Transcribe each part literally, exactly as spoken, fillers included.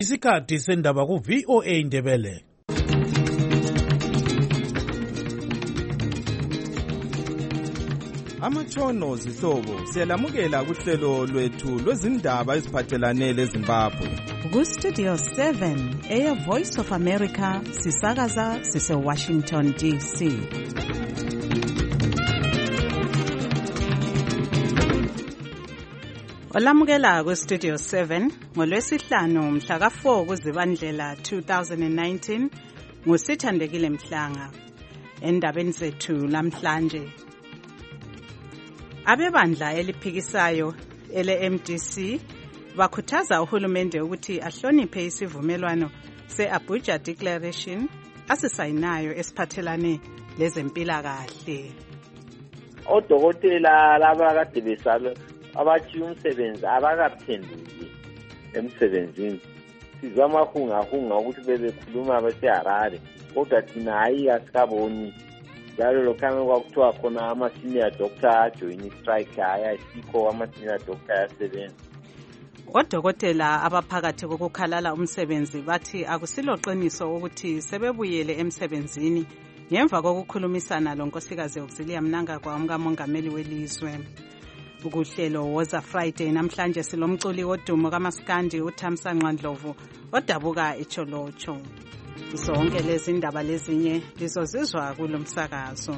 Isikhathi sendaba ku V O A Ndebele. Amatshono zihlobo siyalamukela kuhlelo lwethu lwezindaba eziphathelane leZimbabwe. Ku Studio seven eya Voice of America sisakaza sise Washington D C. Olamukela ku Studio seven ngolwesihlanu mhla ka four kuZibandlela two thousand nineteen nguSithandekile Mhlanga. Endabeni zethu lamhlanje, abebandla eliphikisayo ele M D C bakhuthaza uhulumende ukuthi ahloniphe isivumelwano se-Abuja Declaration asisayinayo esiphathelane lezempilakahle. Odokotela laba kade besalo abathi umsebenzi abakaphenduki emsebenzini, sizama kunga-hunga ukuthi bebekhuluma bese-Harare, kodwa thina hayi asikaboni. Njalo lokhame kwakuthiwa khona ama-senior doctor ajoyini strike, hayi asikho ama-senior doctor ayasebenza. Odokotela abaphakathi kokukhalala umsebenzi bathi akusilo qiniso ukuthi sebebuyele emsebenzini ngemva kokukhulumisana lonkosikazi Auxilia Mnangagwa umkamongameli welizwe. Ukuhlelo Woza Friday namhlanje silomculi wodumo kaMaskandi uThamsanqa Ndlovu odabuka eCholocho. Zonke lezi ndaba lezinye lizozizwa kulomsakazo.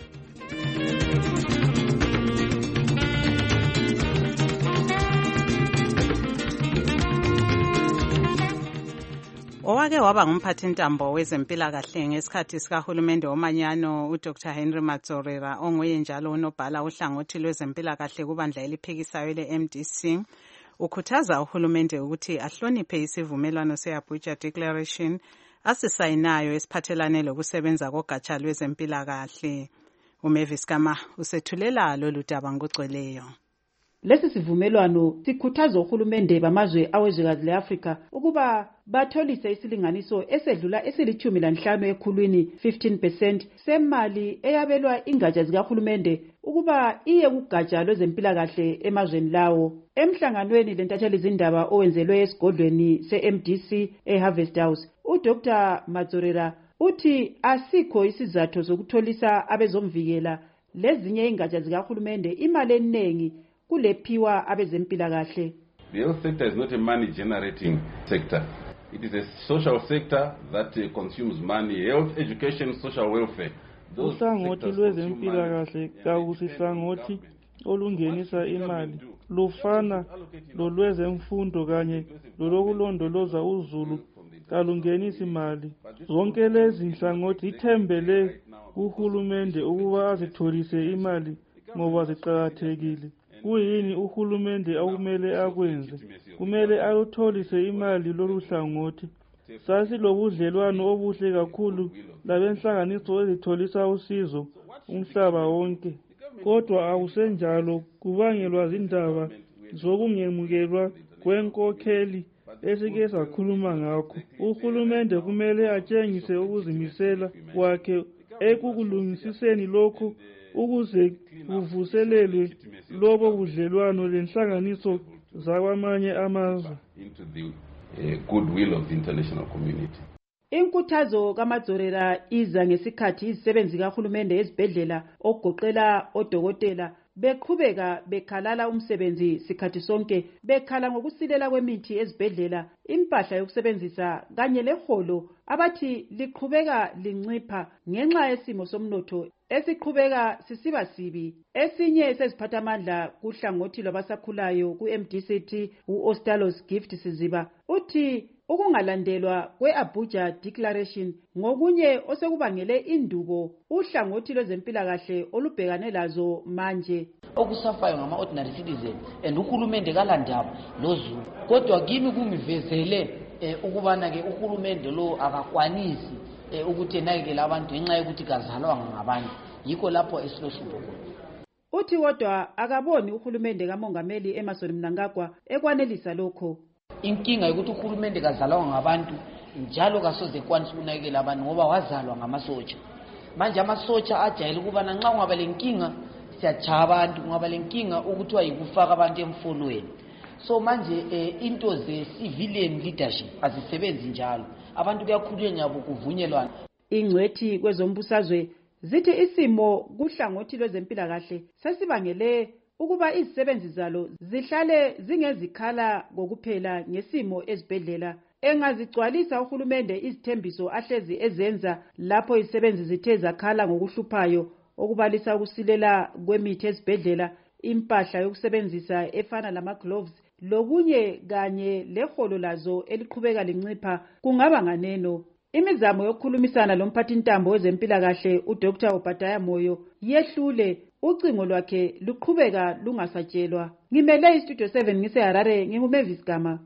Owake waba ngumphathintambo wezempilakahle ngesikhathi sikahulumende womanyano uDr Henry Madzorera onguye njalo unobhala uhlangothi lwezempilakahle kubandla eliphikisayo le-M D C ukhuthaza uhulumende ukuthi ahloniphe isivumelwano se-Abuja Declaration asisayinayo esiphathelane lokusebenza kogatsha lwezempilakahle. uMavis Kama usethulela lolu daba ngokugcweleyo. Lesi sivumelwano sikhuthaza uhulumende bamazwe awezwekazi leAfrika ukuba batholise isilinganiso esedlula esilithumi lanhlanu ekhulwini fifteen percent semali eyabelwa ingatsha zikahulumende ukuba iye kugatsha lwezempilakahle emazweni lawo. Emhlanganweni lentatheli zindaba owenzelwe esigodlweni se-M D C eHarvest House, uDr Madzorera uthi asikho isizathu sokutholisa abezomvikela lezinye ingatsha zikahulumende imali eningi kulephiwa abezempilakahle. The health sector is not a money generating sector. It is a social sector that uh, consumes money. Health, education, social welfare. Uhlangothi lwezempilakahle kakusihlangothi olungenisa imali. Lufana lolwezemfundo kanye lolokulondoloza uzulu kalungenisa imali. Zonke lezi nhlangothi zithembele kuhulumende ukuba azitholise imali ngoba ziqakathekile. Kuyini uhulumende akumele akwenze? Kumele ayotholise imali lolu hlangothi. Sasilobudlelwano obuhle kakhulu labenhlanganiso ezitholisa usizo umhlaba wonke. Kodwa akusenjalo kubangelwa zindaba zokungemukelwa kwenkokheli esike sakhuluma ngakho. Uhulumende kumele atshengise ukuzimisela kwakhe ekukulungisiseni lokho ukuze kuvuselelwe lobo budlelwano lenhlanganiso zakwamanye amazwe. Into the uh, goodwill of the international community. Inkuthazo kaMadzorera iza ngesikhathi izisebenzi kahulumende ezibhedlela okugoqela odokotela beqhubeka bekhalala umsebenzi sikhathi sonke, bekhala ngokusilela kwemithi ezibhedlela, impahla yokusebenzisa kanye leholo abathi liqhubeka lincipha ngenxa yesimo somnotho esiqhubeka sisiba sibi. Esinye seziphathamandla kuhlangothi lwabasakhulayo ku-M D C T u-Ostalos Gift Siziba uthi ukungalandelwa kwe-Abuja Declaration ngokunye osekubangele indubo uhlangothi lwezempilakahle olubhekane lazo manje. Okusafayo ngama-ordinary citizen and uhulumende kalandaba lozulu. Kodwa kimi kungivezele eh, ukubana-ke uhulumende lo akakwanisi eh, ukuthi enakekele abantu ngenxa yokuthi kazalwanga ngabantu. Yikho lapho esilohlupho khona. Uthi wodwa akaboni uhulumende kamongameli Emmerson Mnangagwa ekwanelisa lokho. Inkinga yokuthi uhulumende kazalwa ngabantu njalo kasoze kwanisa ukunakekela abantu ngoba wazalwa ngamasotsha. Manje amasotsha ajayele ukubana nxa ungaba lenkinga siyachaba abantu, ungaba lenkinga ukuthi ayikufaka abantu emfolweni. So manje eh, into ze-civilian leadership azisebenzi njalo, abantu kuyakhulunywa nyabo kuvunyelwana. Ingcwethi kwezombusazwe zithi isimo kuhlangothi lwezempilakahle sesibangele ukuba izisebenzi zalo zihlale zingezikhala kokuphela ngesimo ezibhedlela. Engazigcwalisa uhulumende izithembiso ahlezi ezenza lapho izisebenzi zithe zakhala ngokuhluphayo, okubalisa ukusilela kwemithi ezibhedlela, impahla yokusebenzisa efana lama-gloves, lokunye kanye leholo lazo eliqhubeka lincipha, kungaba nganeno. Imizamo yokukhulumisana lomphathintambo wezempilakahle uDr Obadiah Moyo yehlule, ucingo lwakhe luqhubeka lungasatshelwa. Ngimele iStudio seven ngiseHarare, nginguMavis Gama.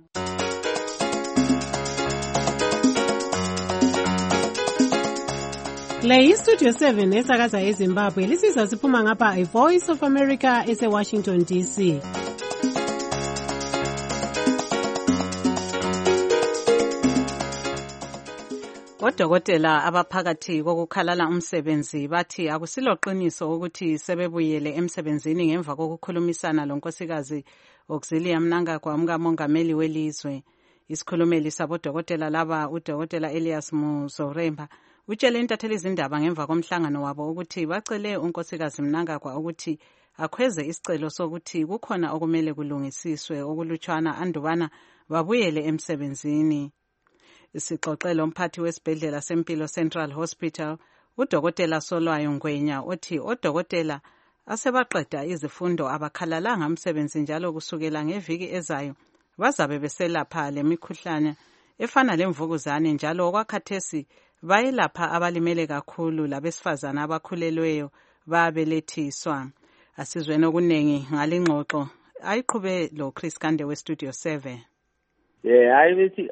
Le iStudio seven esakaza eZimbabwe lisizwa siphuma ngapha iVoice of America eseWashington D C. Odokotela abaphakathi kokukhalala umsebenzi bathi akusiloqiniso ukuthi sebebuyele emsebenzini ngemva kokukhulumisana lonkosikazi Auxilia Mnangagwa umkamongameli welizwe. Isikhulumeli sabodokotela laba uDokotela Elias Muzoremba utshele intatheli izindaba ngemva komhlangano wabo ukuthi bacele unkosikazi Mnangagwa ukuthi akhweze isicelo sokuthi kukhona okumele kulungisiswe okulutshwana andubana babuyele emsebenzini. Isixoxelo umphathi wesibhedlela sempilo Central Hospital uDokotela Solwayo Ngwenya othi odokotela asebaqeda izifundo abakhalalanga umsebenzi njalo kusukela ngeviki ezayo bazabe beselapha lemikhuhlane efana lemvukuzane njalo okwakhathesi bayelapha abalimele kakhulu labesifazana abakhulelweyo babelethiswa. Asizweni okuningi ngalingxoxo ayiqhube lo Chris Kande we Studio seven. Yeah, ayithi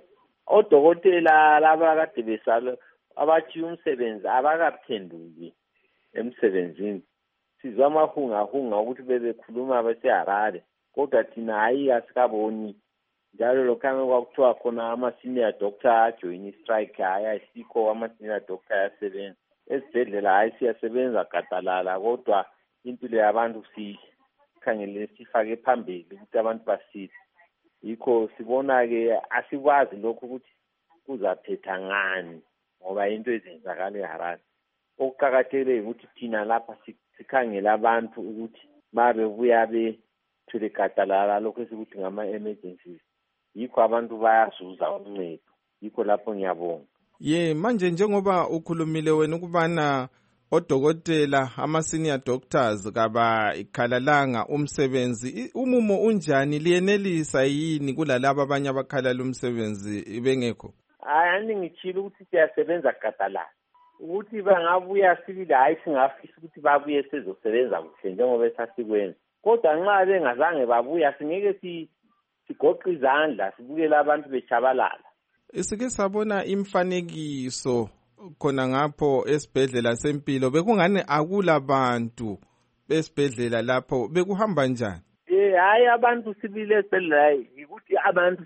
odokotela laba kade besalo abathi umsebenzi abakaphenduki emsebenzini. Sizwa amahunga hunga ukuthi bebekhuluma baseHarare kodwa thina hayi asikaboni. Njalo lokho kwakuthiwa khona ama senior doctor ajoin strike hayi asikho ama senior doctor yasebenza. Esibhedlela hayi siyasebenza gadalala kodwa impilo yabantu sikhangele sifake phambili ukuthi abantu basile. Yikho sibona ke asikwazi lokho ukuthi kuzaphetha ngani ngoba into ezenzakala eHarare. Okuqhakathekile ukuthi thina lapha sikhangela abantu ukuthi babe buya be thule gadalala lokho esikuthi ngama emergencies. Yikho abantu bayazuza uncedo. Yikho lapho ngiyabonga. Ye manje njengoba ukhulumile wena ukubana odokotela ama senior doctors kaba ikhalalanga umsebenzi, umumo unjani, liyenelisa yini kulalabo abanye abakhalala umsebenzi bengekho? Hayi ngitshila ukuthi siyasebenza gadalala. Ukuthi bangabuya sibili hayi singafisa ukuthi babuye sezosebenza kuhle njengoba esasikwenza. Kodwa nxa bengazange babuya singeke si sigoqa izandla sibukela abantu bechabalala. Isike sabona imfanekiso khona ngapho esibhedlela sempilo bekungani akula bantu besibhedlela lapho, bekuhamba njani? Eh hayi abantu sibile esibhedlela ukuthi abantu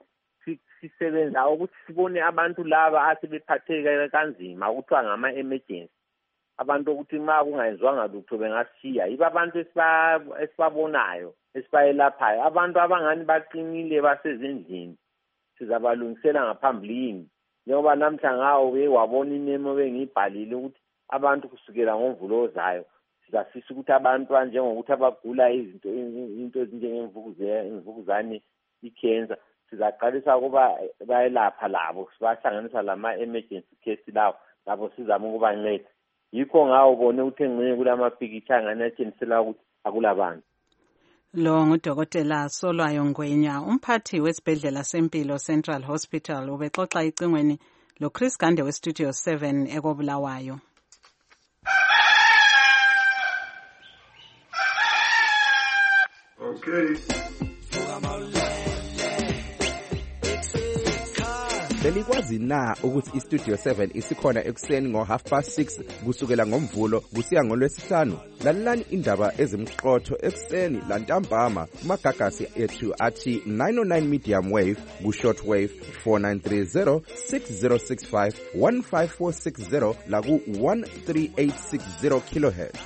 sisebenza ukuthi sibone abantu laba asebephatheka kanzima ukuthiwa ngama emergency. Abantu ukuthi ma kungayenzwanga lutho bengashiya. Yiba abantu esibabonayo esibayelaphayo, abantu abangani baqinile basezindlini sizabalungisela ngaphambilini. Njengoba namhla ngawo ke wabona inemo bengibhalile ukuthi abantu kusukela ngoMvulo ozayo sizafisa ukuthi abantu njengokuthi abagula izinto into ezinjengemvukuzane imvukuzane icancer sizaqalisa kuba bayelapha labo sibahlanganisa lama emergency case lawo labo sizama ukubanceda. Yikho ngawo bone ukuthi ngene kulamapikitsha ngane atshengisela ukuthi akulabantu. Lo nguDokotela Solwayo Ngwenya umphathi wesibhedlela sempilo Central Hospital ubexoxa icingweni lo Chris Gande we Studio seven ekobulawayo. Okay. Belikwazi na ukuthi iStudio seven isikhona ekuseni ngo half past six kusukela ngoMvulo kusiya ngoLwesihlanu? Lalelani indaba ezimqotho ekuseni lantambama kumagagasi ethu athi nine oh nine medium wave ku short wave four nine three zero six zero six five one five four six zero la ku one three eight six zero kilohertz.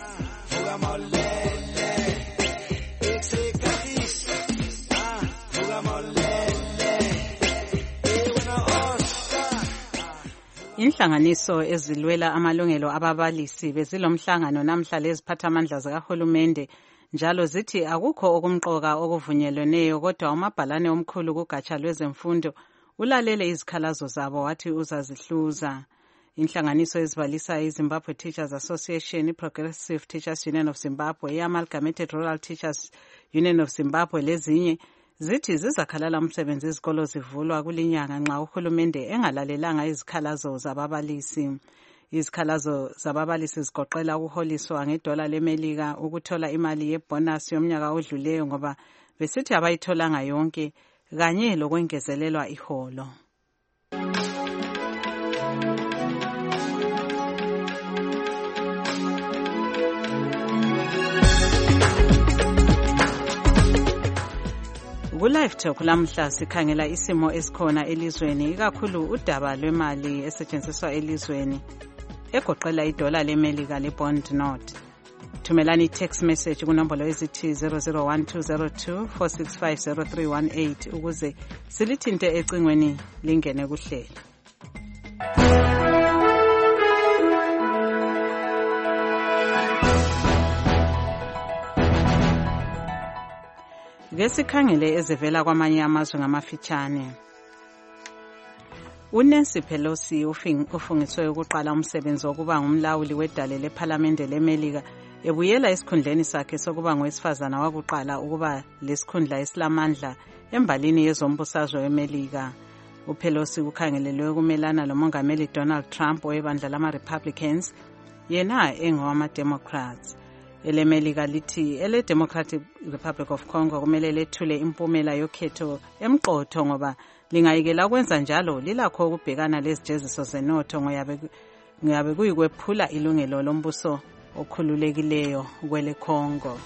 Inhlanganiso ezilwela amalungelo ababalisi bezilomhlangano namhla leziphathamandla zikahulumende njalo zithi akukho okumqoka okuvunyelweneyo kodwa umabhalane omkhulu kugatsha lwezemfundo ulalele izikhalazo zabo wathi uzazihluza. Inhlanganiso ezibalisa iZimbabwe Teachers Association, iProgressive Teachers Union of Zimbabwe, iAmalgamated Rural Teachers Union of Zimbabwe lezinye zithi zizakhalala umsebenzi izikolo zivulwa kulinyanga nxa uhulumende engalalelanga izikhalazo zababalisi. Izikhalazo zababalisi zigoqela ukuholiswa ngedola lemelika, ukuthola imali yebonus yomnyaka odluleyo ngoba besithi abayitholanga yonke, kanye lokwengezelelwa iholo. Ku-Live Talk lamhla sikhangela isimo esikhona elizweni, ikakhulu udaba lwemali esetshenziswa elizweni egoqela idola lemelika le-bond note. Thumelani i-text message kunombolo ezithi zero zero one two zero two four six five zero three one eight ukuze silithinte ecingweni lingene kuhlelo. Ngesikhangele ezivela kwamanye amazwe ngamafitshane. uNancy Pelosi ufungiswe ukuqala umsebenzi wokuba ngumlawuli wedale lePhalamende leMelika ebuyela esikhundleni sakhe sokuba ngowesifazana wakuqala ukuba lesikhundla esilamandla embalini yezombusazwe eMelika. uPelosi ukhangelelwe ukumelana lomongameli Donald Trump webandla lama-Republicans, yena engowama-Democrats. elemelika lithi ele Democratic Republic of Congo kumele lethule impumela yokhetho emqotho ngoba lingayikela ukwenza njalo lilakho ukubhekana lezijeziso zenotho ngoyabe kuyikwephula ilungelo lombuso okhululekileyo kwele Congo.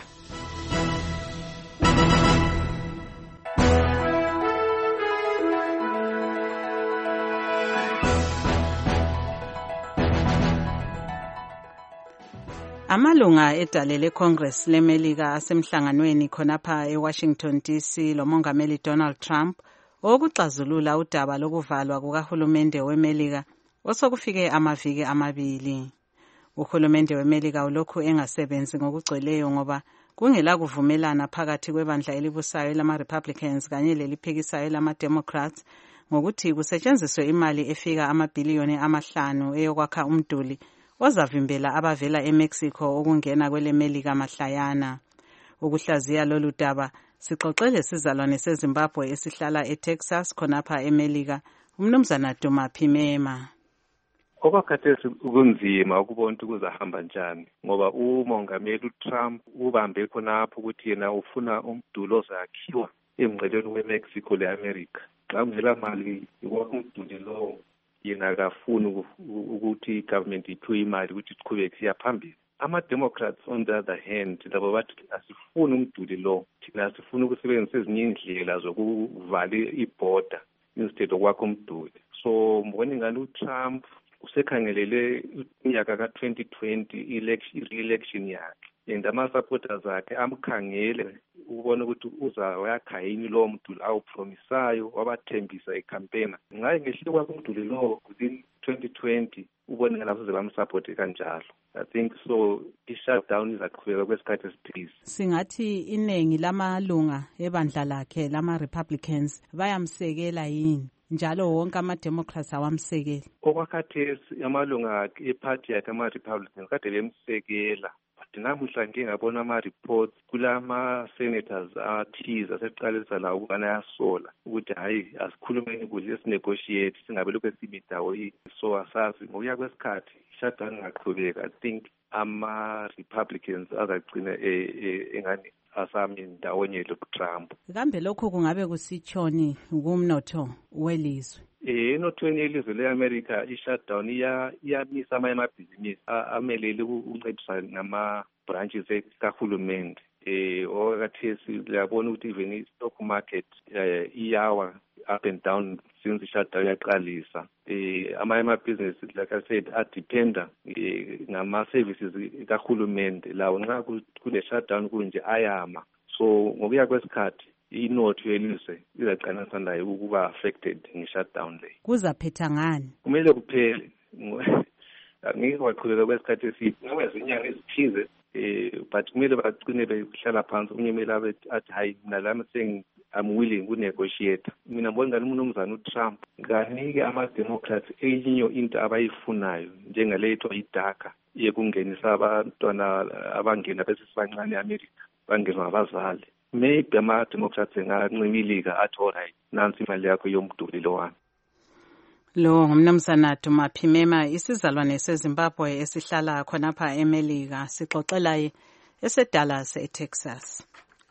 Amalunga edale leCongress leMelika asemhlanganweni khonapha eWashington D C lomongameli Donald Trump okuxazulula udaba lokuvalwa kukahulumende weMelika osokufike amaviki amabili. Uhulumende weMelika ulokhu engasebenzi ngokugcweleyo ngoba kungela kuvumelana phakathi kwebandla elibusayo lama-Republicans kanye leliphikisayo lama-Democrats ngokuthi kusetshenziswe imali efika amabhiliyoni amahlanu eyokwakha umduli ozavimbela abavela eMexico ukungena kwelemelika mahlayana. Ukuhlaziya lolu daba sixoxele sizalwane seZimbabwe esihlala eTexas khonapha eMelika, umnumzana Duma Phimema. Okwakhathesi kunzima ukubona ukuthi kuzahamba njani ngoba umongameli uTrump ubambe khonapho ukuthi yena ufuna umdulo ozakhiwa emngceleni weMexico leAmerica. Xa kungela mali ikwakho umduli lowo yena akafuni ukuthi igovernment iphiwe imali ukuthi iqhubeke siya phambili. Ama-Democrats on the other hand labo bathi asifuni umduli lo, thina asifuni ukusebenzisa ezinye indlela zokuvala ibhoda instead okwakho umduli. So mbona ingani uTrump usekhangelele unyaka ka twenty twenty election re-election yakhe and ama-supporters akhe amkhangele ukubona ukuthi uzawakha yini lowo mduli awupromisayo wabathembisa ecampaign. Ngaye ngehlile kwakho umduli lowo within twenty twenty ubone ngalapho zebamsupport kanjalo. I think so i-shutdown izaqhubeka kwesikhathi esithize. Singathi iningi lamalunga ebandla lakhe lama-Republicans bayamsekela yini njalo wonke ama-Democrats awamsekeli? Okwakhathesi amalunga ephathi yakhe ama-Republicans kade bemsekela. Namuhla ngike ngabona ama-reports kulama-senators athize aseqalisa la ukubana yasola ukuthi hayi asikhulumeni kuhle sinegotiate singabe lokho simidawo yini. So asazi ngokuya kwesikhathi shutdown ingaqhubeka. I think ama-Republicans azagcina engani asami ndawonye loTrump. Kambe lokho kungabe kusitshoni kumnotho welizwe? Eh enothweni yelizwe leAmerica i-shutdown iyamisa amanye amabhizinisi amelele ukuncedisa nama branches kahulumende. Eh okakathesi liyabona ukuthi even i-stock market iyawa up and down since i-shutdown yaqalisa. Eh amanye amabhizinisi like I said adependa ngama-services kahulumende lawo nxa kule shutdown kunje ayama. So ngokuya kwesikhathi inotho yelizwe izaqanisa nayo ukuba affected nge-shutdown le. Kuzaphetha ngani? Kumele kuphele angeke waqhubeka kwesikhathi eside ngoba izinyanga ezithize um but kumele bagcine behlala phansi omunye kumele athi hayi mina lami I'm willing to negotiate. Mina ngibona ngani umnumzana uTrump kanike ama-Democrats eyinye into abayifunayo njengale ethiwa iDACA yekungenisa abantwana abangena besibancane eAmerica bangenwa abazali. Maybe ama-Democrats engancimilika athi alright nansi imali yakho yomduli lowani. Lo ngumnumzana Duma Phimema isizalwane seZimbabwe esihlala khonapha eMelika sixoxela eseDallas eTexas.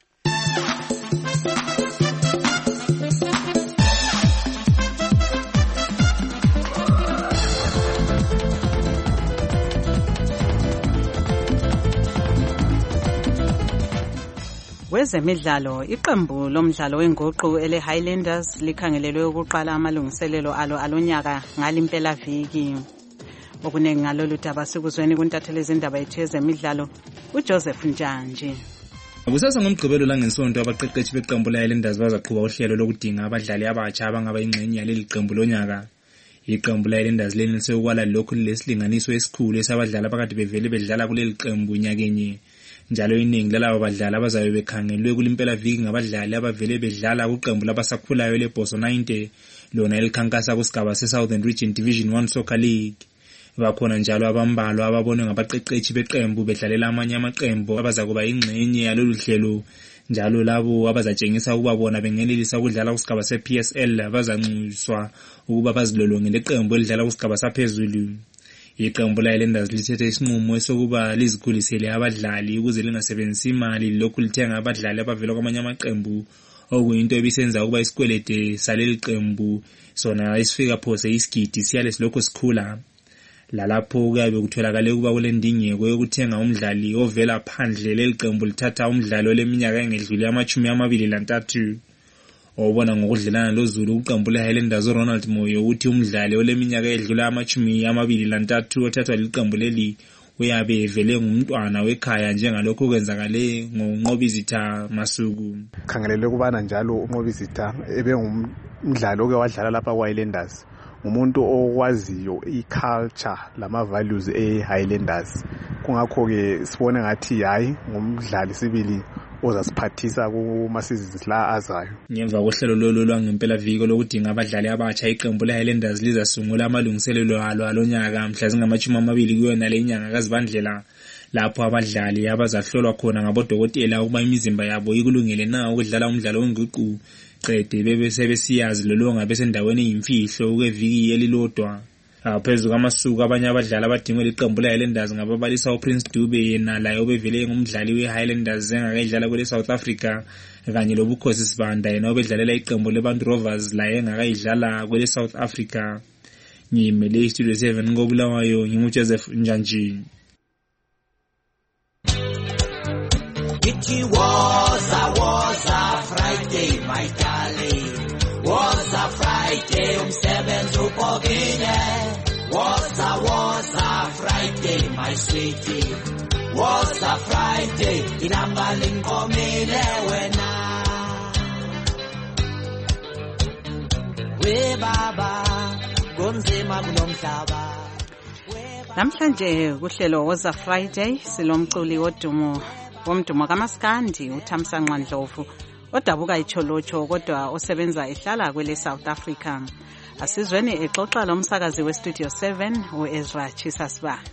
Wezemidlalo iqembu lomdlalo wenguqu ele Highlanders likhangelelwe ukuqala amalungiselelo alo alonyaka ngalimpela viki. Okuningi ngalolu daba sikuzweni kuntatheli izindaba yethu yezemidlalo uJoseph Njanji. Kusasa ngomgqibelo la ngesonto abaqeqeshi beqembu la Highlanders bazaqhuba uhlelo lokudinga abadlali abatsha abangaba ingxenye yaleli qembu lonyaka. Iqembu la Highlanders lenelise ukwala lokhu lesilinganiso esikhulu esabadlali abakade bevele bedlala kuleli qembu nyakenye. Njalo iningi lalabo badlali abazabe bekhangelwe kulimpela viki ngabadlali abavele bedlala kuqembu labasakhulayo leBoso ninety lona elikhankasa kusigaba seSouthern Region Division one Soccer League. Bakhona njalo abambalwa ababonwe ngabaqeqeshi beqembu bedlalela amanye amaqembu abazakuba ingxenye yalolu hlelo njalo labo abazatshengisa ukuba bona bengenelisa ukudlala kusigaba seP S L abazanxuswa ukuba bazilolonge leqembu elidlala kusigaba saphezulu. Iqembu la Highlanders lithethe isinqumo sokuba lizikhulisele abadlali ukuze lingasebenzisi imali lokhu lithenga abadlali abavela kwamanye amaqembu okuyinto ebisenza ukuba isikwelede saleli qembu sona isifika phose isigidi siyale silokho sikhula. Lalapho kuyabe kutholakala ukuba kulendingeko yokuthenga umdlali ovela phandle leliqembu lithatha umdlali oleminyaka engedlule amachumi amabili lantathu. Obona ngokudlelana loZulu uqembu le Highlanders uRonald Moyo uthi umdlali oleminyaka edlula amachumi amabili lantathu othathwa liqembu leli uyabe evele ngumntwana wekhaya njengalokho kwenzakale ngoNqobizitha Masuku. Khangelelwe kubana njalo uNqobizitha ebe ngumdlali oke wadlala lapha kwaHighlanders umuntu okwaziyo iculture lama values eHighlanders kungakho ke sibone ngathi hayi ngumdlali sibili ozasiphathisa kuma seasons la azayo. Ngemva kohlelo lolo lwangempela viki lokudinga abadlali abatsha iqembu le Highlanders lizasungula amalungiselelo alo alonyaka mhla zingamachumi amabili kuyona le nyanga kaZibandlela lapho abadlali abazahlolwa khona ngabodokotela ukuba imizimba yabo ikulungele na ukudlala umdlalo wenguqu qede bebe sebesiyazi lolonga besendaweni eyimfihlo kweviki elilodwa. Phezulu kwamasuku abanye abadlali abadingwe liqembu la Highlanders ngababalisa uPrince Dube yena layo bevele ngumdlali weHighlanders engakadlala kule South Africa kanye loBukhosi Sibanda yena obedlalela iqembu leBantu Rovers la engakayidlala kule South Africa. Ngimele iStudio seven ngobulawayo nginguJoseph Njanji. It was a was a Friday my darling. Was a Friday umsebenzi ubhokile. Was a was a Friday my sweetie. Was a Friday inamba linkomile wena. We baba kunzima kulomhlaba. Namhlanje kuhlelo was a Friday silomculi wodumo womdumo kaMaskandi uThamsanqa Ndlovu odabuka iCholocho kodwa osebenza ehlala kwele South Africa. Asizweni exoxa lo msakazi we Studio seven uEzra Chisasibanda.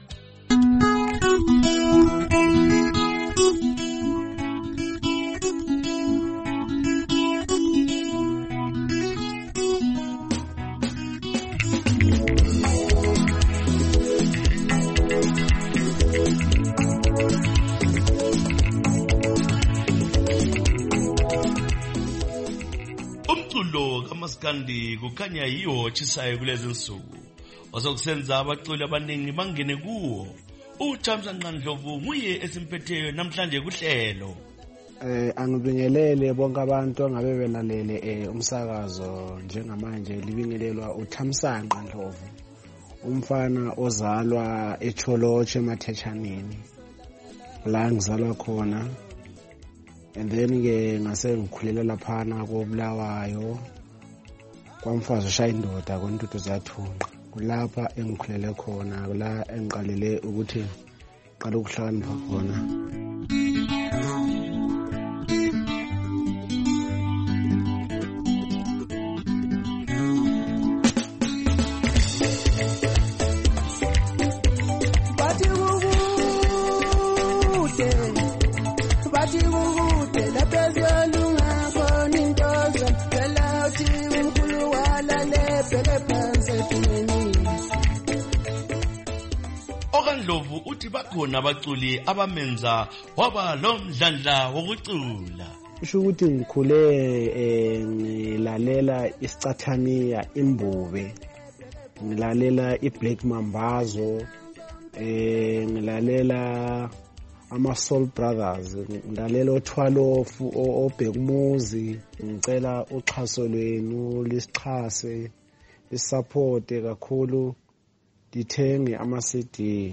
Maskandi kukhanya yiyo chisayo kulezi nsuku ozokusenza abaculi abaningi bangene kuwo. uThamsanqa Ndlovu nguye esimphetheyo namhlanje kuhlelo. Eh angibingelele bonke abantu angabe belalele eh umsakazo njengamanje libingelelwa uThamsanqa Ndlovu umfana ozalwa eCholocho eMathechaneni la ngizalwa khona. And then ke ngase ngikhulela laphana koBulawayo kwamfazi ushaya indoda koNtuthu zathunqa kulapha engikhulele khona la engiqalele ukuthi qala ukuhlakanipha khona. Okandlovu uthi bakhona abaculi abamenza waba lo mdlandla wokucula. Usho ukuthi ngikhule ngilalela isicathamiya imbube, ngilalela iBlack Mambazo, eh ngilalela ama Soul Brothers, ngilalela oThwalofu, oBhekumuzi. Ngicela uxhaso lwenu lisixhase, lisupport kakhulu, dithenge ama C D.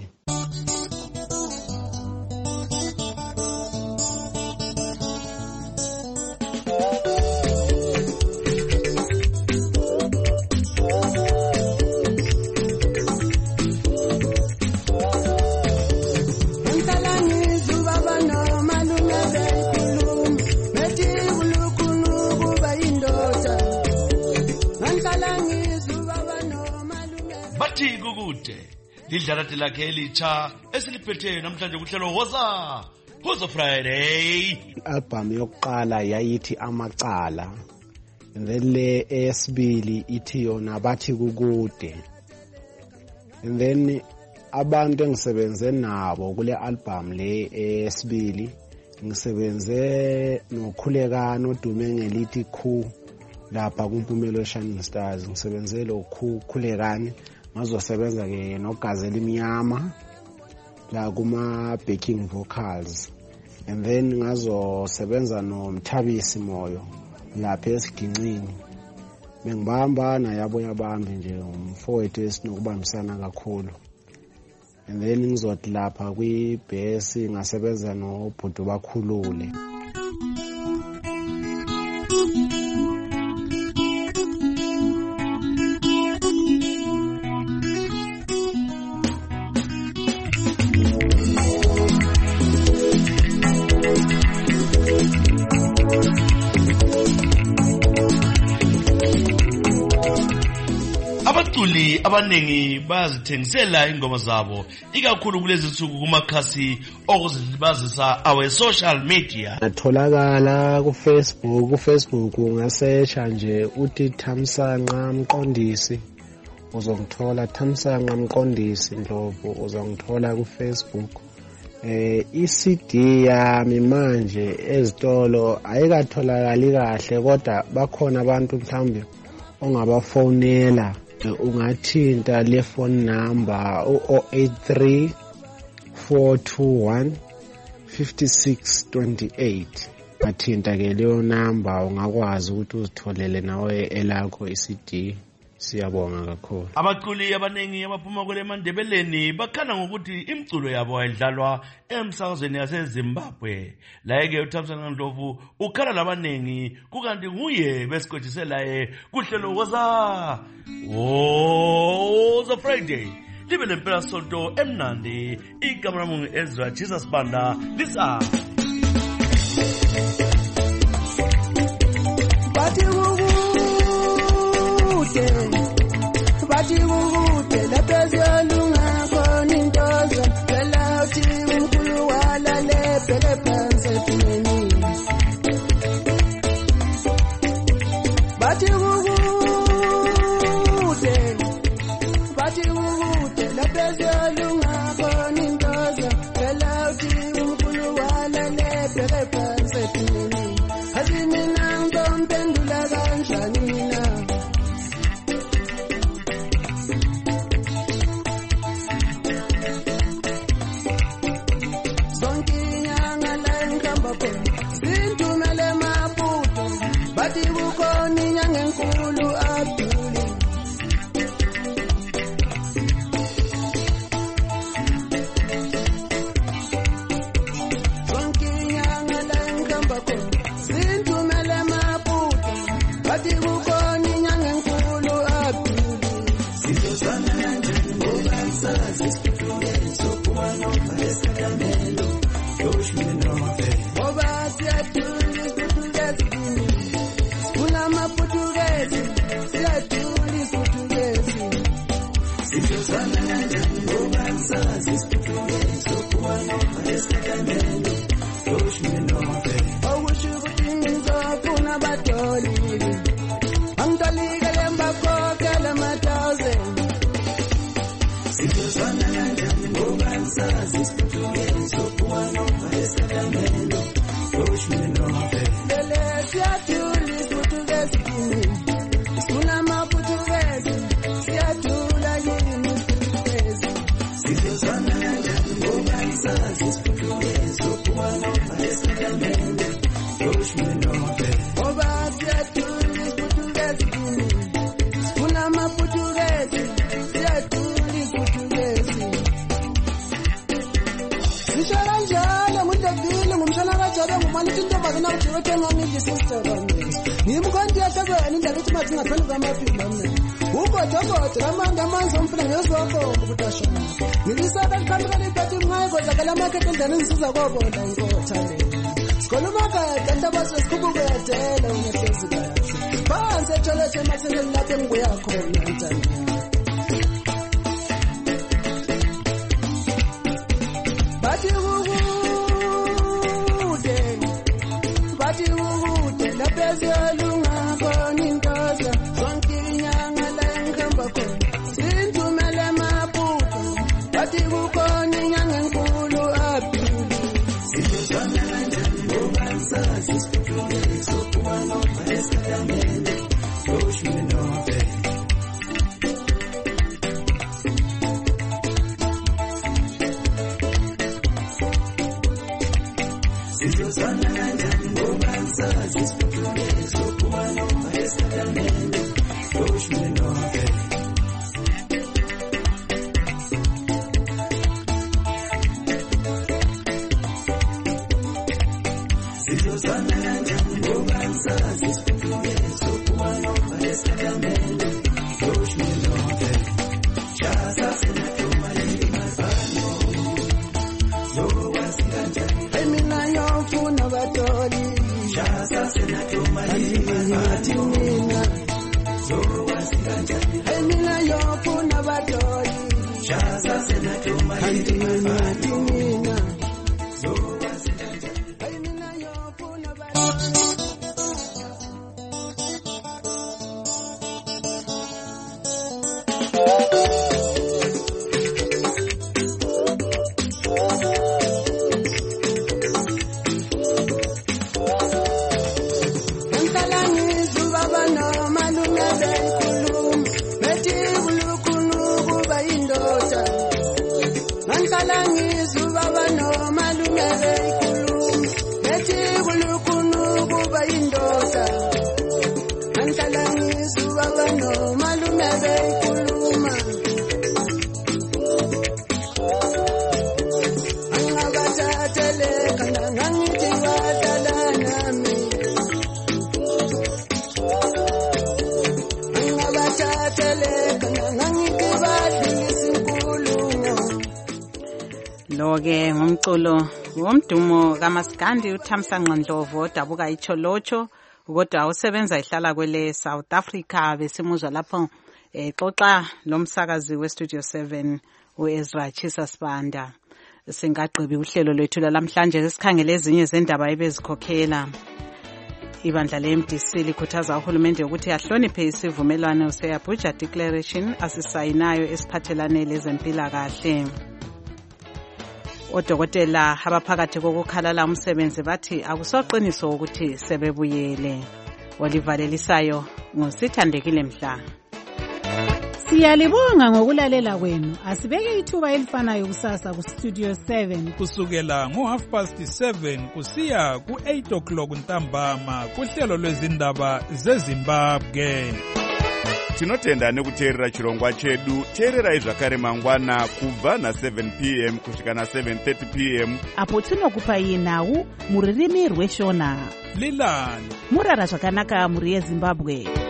Bathi kukude lidlala lakhe elitsha esiliphethe namhlanje kuhlelo Woza Woza Friday. Album yokuqala yayithi Amacala, and then le esibili ithi yona Bathi kukude, and then abantu engisebenze nabo kule album le esibili ngisebenze nokhulekana odume ngelithi Khu lapha kuMpumelo Shining Stars. Ngisebenze lo Khu khulekani, ngazosebenza ke noGazelle Imnyama la kuma backing vocals, and then ngazosebenza noMthabisi Moyo lapha esiginqini. Bengibamba na yabo yabambi nje umfowethu esinokubambisana kakhulu, and then ngizothi lapha kwiBhesi ngasebenza noBhudu Bakhulule. Abaculi abanengi bayazithengisela ingoma zabo ikakhulu kulezi nsuku kumakhasi okuzilibazisa awe social media. Natholakala ku Facebook, ku Facebook ungasearcha nje uthi Thamsanqa Mqondisi, uzongithola Thamsanqa Mqondisi Ndlovu, uzongithola ku Facebook. Eh i-C D yami manje ezitolo ayikatholakali kahle, kodwa bakhona abantu mhlawumbe ongabafonela. Ungathinta le phone number zero eight three four two one five six two eight. Bathinta ke leyo number ungakwazi ukuthi uzitholele nawe elakho i-C D. Siyabonga kakhulu. Abaculi abanengi abaphuma kule Mandebeleni bakhala ngokuthi imculo yabo ayidlalwa emsakazweni yaseZimbabwe. Layeke uThamsanqa Ndlovu ukhala labanengi kukanti nguye besikhotshiselaye kuhlelo Woza Woza Friday. Libe lempela sonto emnandi. Igama lami Ezra Jesus Banda lisa. Bathi Bathi kukude lapha ziyalunga khona intozo phela uthi uNkulunkulu walale phela phansi ethuneni. Bathi kukude Bathi kukude lapha ziyalunga khona intozo phela uthi uNkulunkulu walale singapheli kwamapilo mna ugodogodo lamanga amanzi omfula ngezoko ukutashona ngilisaka liqhamuka libhathi mngayi kodwa kala market endlane ngisiza kobona ngothandeni sikhuluma kade ntabase sikhubuke yadela ungehlezi kahle phansi etsholethe ematheni lapho engibuya khona ntana bathi ukude bathi ukude lapho eziyalunga khona intoza zonke inyanga la engihamba khona sinthumele maphupho bathi kukhona inyanga enkulu aphili sizozwana kanjani ngoba ngisazi isiphuthumele sokuba noma esadamene yoshime nobe sizozwana kanjani ngoba ngisazi isiphuthumele sokuba noma esadamene yoshime nobe sizozwana kanjani ngoba ngisazi isiphuthumele sokuba noma esadamene yoshime nobe shasa senatoma yimabano zokwazi kanjani emina yofuna batoli shasa senatoma yimabano mina zokwazi kanjani emina yofuna batoli shasa senatoma yimabano mina zokwazi kanjani emina yofuna Lo-ke ngumculo womdumo kaMaskandi uThamsanqa Ndlovu odabuka iCholocho kodwa usebenza ihlala kwele South Africa besimuzwa lapho exoxa lomsakazi weStudio seven uEzra Chisa Sibanda. Singaqhibi uhlelo lwethu lamhlanje esikhangele ezinye zendaba ebezikhokhela. Ibandla le-M D C likhuthaza uhulumende ukuthi ahloniphe isivumelwano se-Abuja Declaration asisayinayo esiphathelane lezempilakahle. Odokotela abaphakathi kokukhalala umsebenzi bathi akusoqiniso ukuthi sebebuyele. Olivalelisayo ngusithandekile Mhla. Siyalibonga ngokulalela kwenu. Asibeke ithuba elifanayo kusasa ku Studio seven kusukela ngo half past seven kusiya ku eight o'clock ntambama kuhlelo lwezindaba zeZimbabwe. Tinotenda nekuteerera chirongwa chedu. Teererai zvakare mangwana kubva na seven p m kusvika na seven thirty p m apo tinokupai nhau muririmi rweshona. Lilani murara zvakanaka muri yeZimbabwe.